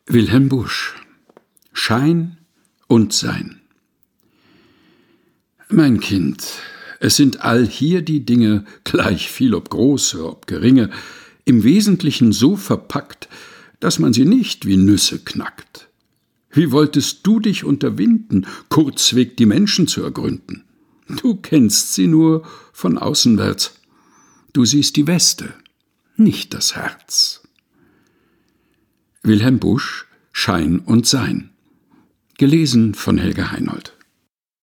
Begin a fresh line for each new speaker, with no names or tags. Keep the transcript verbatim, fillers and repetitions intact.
Wilhelm Busch: Schein und Sein. Mein Kind, es sind allhier die Dinge, gleich viel ob große, ob geringe, im Wesentlichen so verpackt, dass man sie nicht wie Nüsse knackt. Wie wolltest du dich unterwinden, kurzweg die Menschen zu ergründen? Du kennst sie nur von außenwärts. Du siehst die Weste, nicht das Herz. Wilhelm Busch: Schein und Sein. Gelesen von Helga Heinold.